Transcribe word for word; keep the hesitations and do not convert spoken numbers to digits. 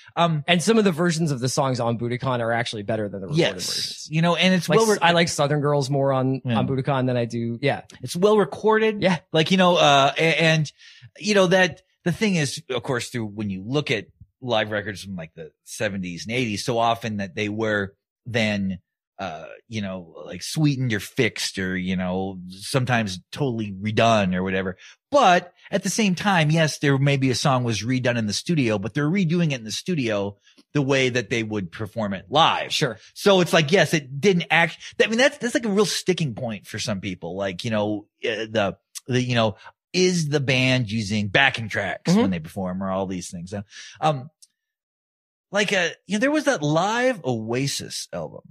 Um, and some of the versions of the songs on Budokan are actually better than the recorded yes, versions. you know, and it's like, well, re- I like Southern Girls more on, Yeah. on Budokan than I do. Yeah. It's well recorded. Yeah. Like, you know, uh, a- and, you know, that the thing is, of course, through when you look at live records from like the seventies and eighties, so often that they were then, uh, you know, like sweetened or fixed or, you know, sometimes totally redone or whatever. But at the same time, yes, there maybe a song was redone in the studio, but they're redoing it in the studio the way that they would perform it live. Sure. So it's like, yes, it didn't act, I mean, that's, that's like a real sticking point for some people. Like, you know, uh, the, the, you know, is the band using backing tracks Mm-hmm. when they perform or all these things? Um, like, uh, you know, there was that live Oasis album.